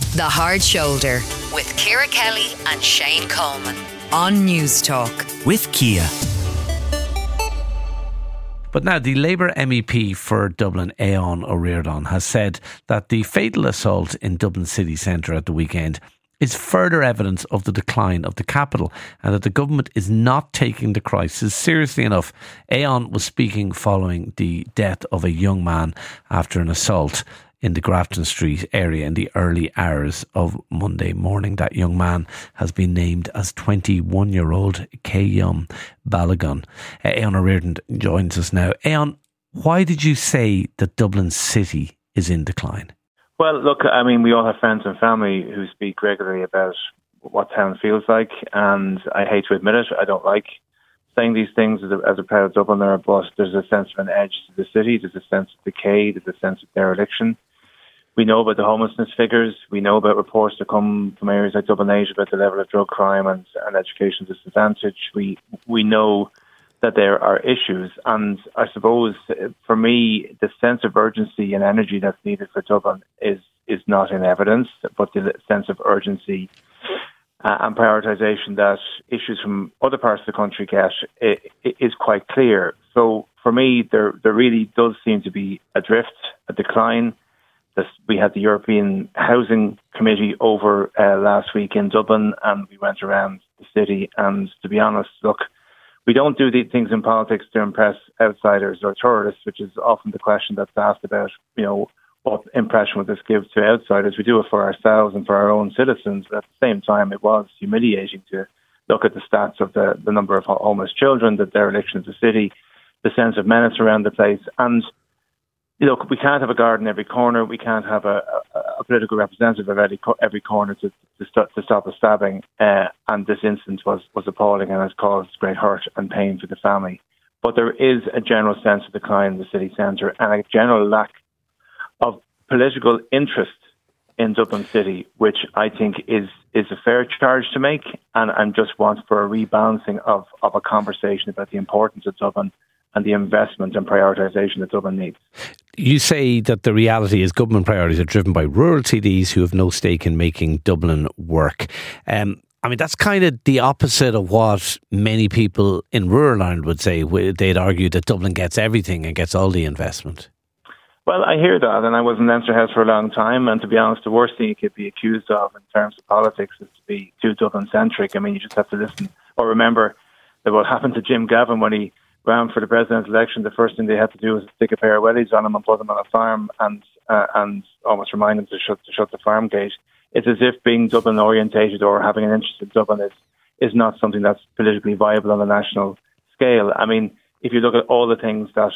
The Hard Shoulder with Ciara Kelly and Shane Coleman on News Talk. With Kia. But now the Labour MEP for Dublin, Aodhán Ó Ríordáin, has said that the fatal assault in Dublin city centre at the weekend is further evidence of the decline of the capital and that the government is not taking the crisis seriously enough. Aodhán was speaking following the death of a young man after an assault in the Grafton Street area in the early hours of Monday morning. That young man has been named as 21-year-old Keum Balogun. Aodhán Ó Ríordáin joins us now. Aodhán, why did you say that Dublin City is in decline? Well, look, I mean, we all have friends and family who speak regularly about what town feels like, and I hate to admit it, I don't like saying these things as a proud Dubliner, but there's a sense of an edge to the city, there's a sense of decay, there's a sense of dereliction. We know about the homelessness figures. We know about reports that come from areas like Dublin 8 about the level of drug crime and education disadvantage. We know that there are issues. And I suppose, for me, the sense of urgency and energy that's needed for Dublin is not in evidence, but the sense of urgency and prioritisation that issues from other parts of the country get is quite clear. So for me, there really does seem to be a drift, a decline. We had the European Housing Committee over last week in Dublin, and we went around the city. And to be honest, look, we don't do these things in politics to impress outsiders or tourists, which is often the question that's asked about, what impression would this give to outsiders? We do it for ourselves and for our own citizens. But at the same time, it was humiliating to look at the stats of the number of homeless children, the dereliction of the city, the sense of menace around the place. And look, we can't have a guard in every corner. We can't have a political representative of every corner to stop a stabbing. And this incident was appalling and has caused great hurt and pain for the family. But there is a general sense of decline in the city centre and a general lack of political interest in Dublin City, which I think is a fair charge to make. And just want for a rebalancing of a conversation about the importance of Dublin and the investment and prioritisation that Dublin needs. You say that the reality is government priorities are driven by rural TDs who have no stake in making Dublin work. That's kind of the opposite of what many people in rural Ireland would say. They'd argue that Dublin gets everything and gets all the investment. Well, I hear that, and I was in Leinster House for a long time, and to be honest, the worst thing you could be accused of in terms of politics is to be too Dublin-centric. I mean, you just have to listen or remember that what happened to Jim Gavin when he ran for the president's election. The first thing they had to do was stick a pair of wellies on him and put him on a farm and almost remind him to shut the farm gate. It's as if being Dublin orientated or having an interest in Dublin is not something that's politically viable on a national scale. I mean, if you look at all the things that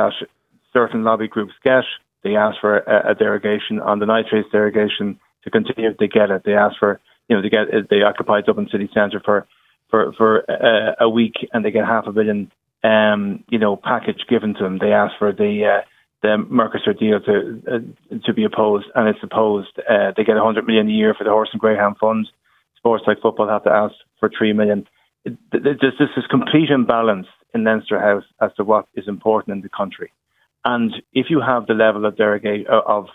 certain lobby groups get, they ask for a derogation on the nitrates derogation to continue. They get it. They ask for they occupy Dublin city centre for a week and they get $500 million package given to them. They ask for the Mercosur deal to be opposed, and it's opposed. They get $100 million a year for the horse and greyhound funds. Sports like football have to ask for $3 million. There's this complete imbalance in Leinster House as to what is important in the country. And if you have the level of dereliction,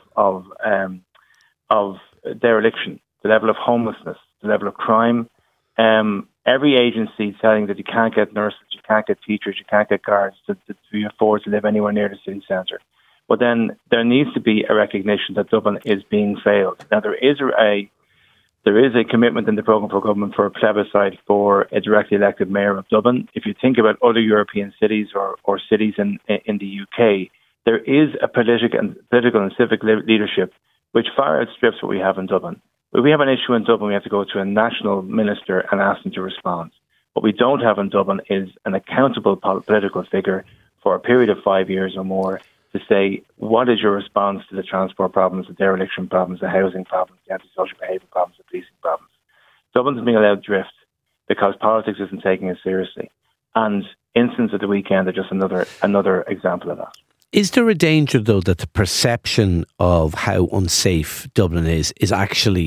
the level of homelessness, the level of crime, every agency telling that you can't get nurses, you can't get teachers, you can't get guards to afford to live anywhere near the city centre. Well, then there needs to be a recognition that Dublin is being failed. Now, there is a commitment in the programme for government for a plebiscite for a directly elected mayor of Dublin. If you think about other European cities or cities in the UK, there is a political and civic leadership which far outstrips what we have in Dublin. If we have an issue in Dublin, we have to go to a national minister and ask them to respond. What we don't have in Dublin is an accountable political figure for a period of 5 years or more to say, what is your response to the transport problems, the dereliction problems, the housing problems, the antisocial behaviour problems, the policing problems? Dublin's being allowed drift because politics isn't taking it seriously. And incidents of the weekend are just another example of that. Is there a danger, though, that the perception of how unsafe Dublin is actually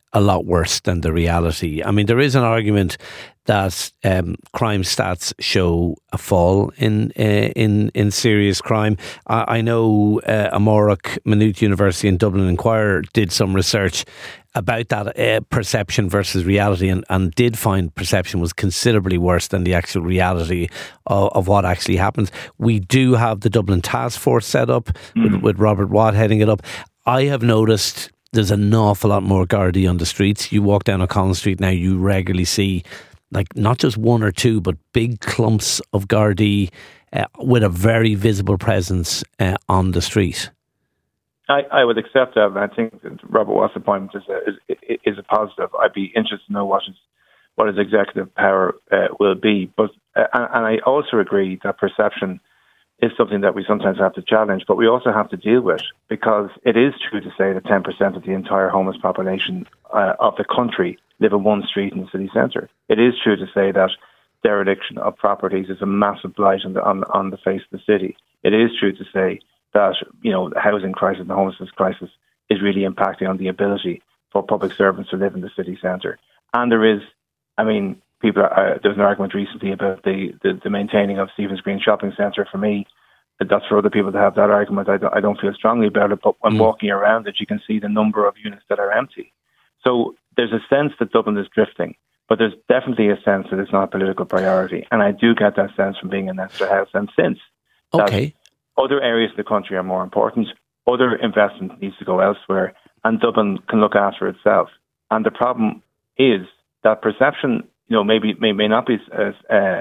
a lot worse than the reality. I mean, there is an argument that crime stats show a fall in serious crime. I know Amórach Maynooth University in Dublin Inquirer did some research about that perception versus reality, and did find perception was considerably worse than the actual reality of what actually happens. We do have the Dublin Task Force set up with Robert Watt heading it up. I have noticed there's an awful lot more Gardaí on the streets. You walk down O'Connell Street now, you regularly see like not just one or two, but big clumps of Gardaí with a very visible presence on the street. I would accept that, and I think that Robert Watt's appointment is a positive. I'd be interested to know what his executive power will be. But and I also agree that perception is something that we sometimes have to challenge, but we also have to deal with, because it is true to say that 10% of the entire homeless population of the country live in one street in the city centre. It is true to say that dereliction of properties is a massive blight on the face of the city. It is true to say that, you know, the housing crisis and the homelessness crisis is really impacting on the ability for public servants to live in the city centre. And there is, I mean, there was an argument recently about the maintaining of Stephen's Green Shopping Centre. For me, that's for other people to have that argument. I don't feel strongly about it, but when walking around it, you can see the number of units that are empty. So there's a sense that Dublin is drifting, but there's definitely a sense that it's not a political priority. And I do get that sense from being in Leinster House. And since other areas of the country are more important, other investment needs to go elsewhere, and Dublin can look after itself. And the problem is that perception, you know, may not be as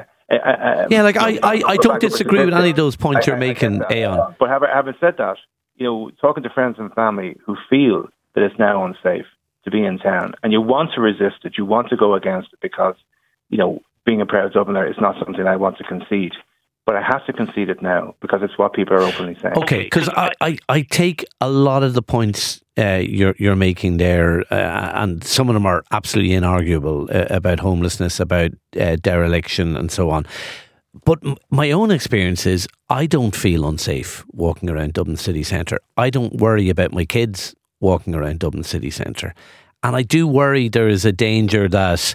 I don't disagree with any of those points you're making, Aon. But having said that, you know, talking to friends and family who feel that it's now unsafe to be in town, and you want to resist it, you want to go against it, because, you know, being a proud Dubliner is not something I want to concede. But I have to concede it now, because it's what people are openly saying. Okay, because I take a lot of the points you're making there, and some of them are absolutely inarguable, about homelessness, about dereliction and so on. But my own experience is I don't feel unsafe walking around Dublin city centre. I don't worry about my kids walking around Dublin city centre. And I do worry there is a danger that,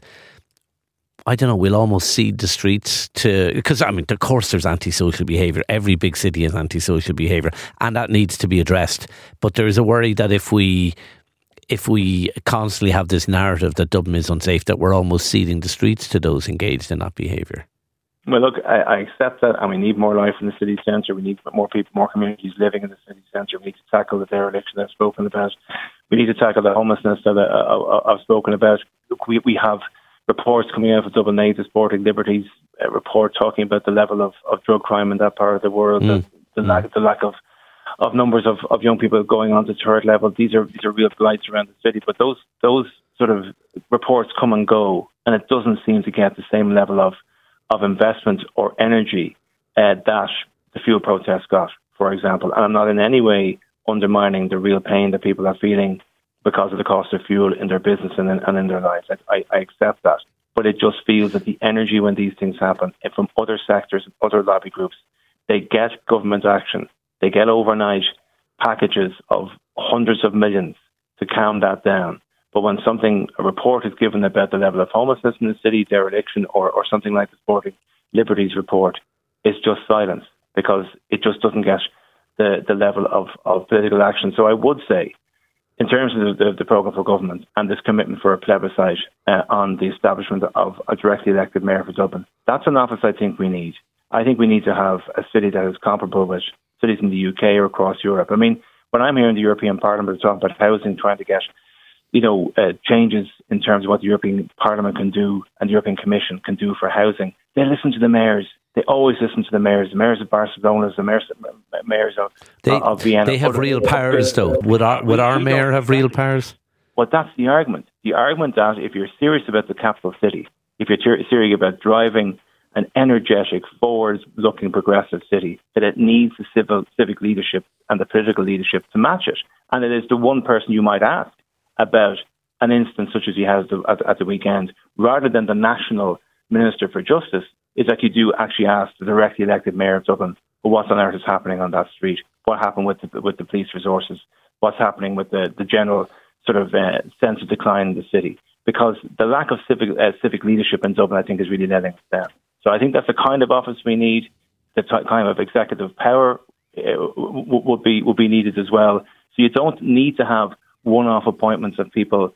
I don't know, we'll almost cede the streets to, because I mean, of course there's antisocial behaviour. Every big city has antisocial behaviour, and that needs to be addressed. But there is a worry that if we constantly have this narrative that Dublin is unsafe, that we're almost ceding the streets to those engaged in that behaviour. Well, look, I accept that, and we need more life in the city centre. We need more people, more communities living in the city centre. We need to tackle the dereliction that I've spoken about. We need to tackle the homelessness that I've spoken about. Look, we have reports coming out of Dublin Aid to Sporting Liberties, a report talking about the level of drug crime in that part of the world, the lack of numbers of young people going on to third level. These are real blights around the city. But those sort of reports come and go, and it doesn't seem to get the same level of investment or energy that the fuel protests got, for example. And I'm not in any way undermining the real pain that people are feeling because of the cost of fuel in their business and in their lives. I accept that. But it just feels that the energy when these things happen from other sectors and other lobby groups, they get government action. They get overnight packages of hundreds of millions to calm that down. But when a report is given about the level of homelessness in the city, dereliction, or something like the Sporting Liberties report, it's just silence, because it just doesn't get the level of political action. So I would say, in terms of the programme for government and this commitment for a plebiscite on the establishment of a directly elected mayor for Dublin, that's an office I think we need. I think we need to have a city that is comparable with cities in the UK or across Europe. I mean, when I'm here in the European Parliament talking about housing, trying to get changes in terms of what the European Parliament can do and the European Commission can do for housing, they listen to the mayors. They always listen to the mayors of Barcelona, the mayors of Vienna. They have real powers, though. Would our mayor have real powers? Well, that's the argument. The argument that if you're serious about the capital city, if you're serious about driving an energetic, forward-looking, progressive city, that it needs the civic leadership and the political leadership to match it. And it is the one person you might ask about an instance such as he has at the weekend, rather than the National Minister for Justice, is that you do actually ask the directly elected Mayor of Dublin, well, what on earth is happening on that street? What happened with the police resources? What's happening with the general sort of sense of decline in the city, because the lack of civic leadership in Dublin, I think, is really letting us down. So I think that's the kind of office we need. The kind of executive power would be needed as well. So you don't need to have one-off appointments of people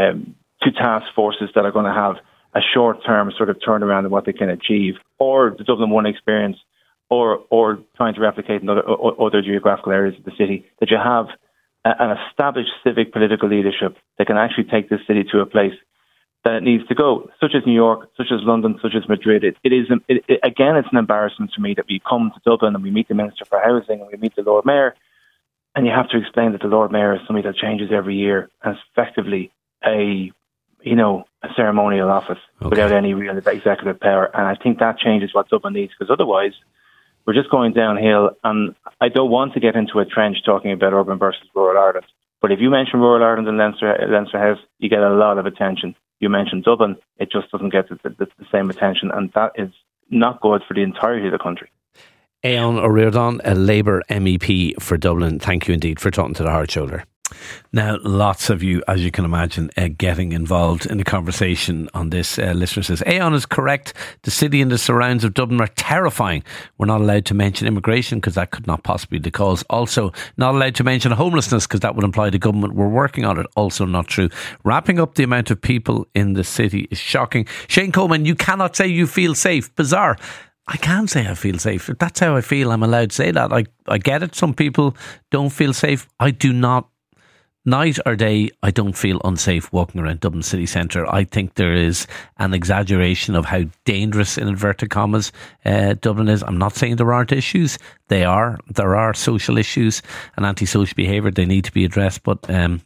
to task forces that are going to have a short-term sort of turnaround in what they can achieve, or the Dublin One experience, or trying to replicate in other geographical areas of the city, that you have an established civic political leadership that can actually take this city to a place that it needs to go, such as New York, such as London, such as Madrid. Again, it's an embarrassment to me that we come to Dublin and we meet the Minister for Housing and we meet the Lord Mayor, and you have to explain that the Lord Mayor is somebody that changes every year and is effectively a ceremonial office without any real executive power. And I think that changes what Dublin needs, because otherwise we're just going downhill. And I don't want to get into a trench talking about urban versus rural Ireland. But if you mention rural Ireland and Leinster House, you get a lot of attention. You mention Dublin, it just doesn't get the same attention. And that is not good for the entirety of the country. Aodhán Ó Ríordáin, a Labour MEP for Dublin, thank you indeed for talking to the Hard Shoulder. Now, lots of you, as you can imagine, getting involved in the conversation on this. Listener says, Aodhán is correct. The city and the surrounds of Dublin are terrifying. We're not allowed to mention immigration because that could not possibly be the cause. Also, not allowed to mention homelessness because that would imply the government were working on it. Also not true. Wrapping up the amount of people in the city is shocking. Shane Coleman, you cannot say you feel safe. Bizarre. I can say I feel safe. If that's how I feel, I'm allowed to say that. I get it. Some people don't feel safe. I do not. Night or day, I don't feel unsafe walking around Dublin city centre. I think there is an exaggeration of how dangerous, in inverted commas, Dublin is. I'm not saying there aren't issues. There are social issues and antisocial behaviour. They need to be addressed. But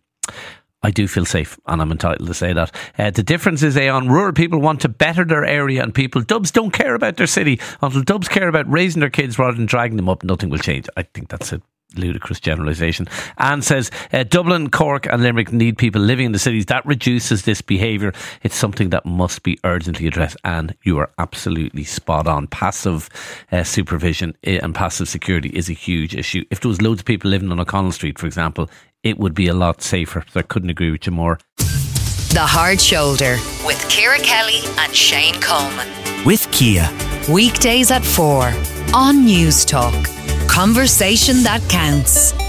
I do feel safe, and I'm entitled to say that. The difference is, rural people want to better their area, and Dubs don't care about their city. Until Dubs care about raising their kids rather than dragging them up, nothing will change. I think that's a ludicrous generalisation. Anne says Dublin, Cork and Limerick need people living in the cities. That reduces this behaviour. It's something that must be urgently addressed. And you are absolutely spot on. Passive supervision and passive security is a huge issue. If there was loads of people living on O'Connell Street, for example, it would be a lot safer. So I couldn't agree with you more. The Hard Shoulder with Ciara Kelly and Shane Coleman. With Kia. Weekdays at 4 on News Talk. Conversation that counts.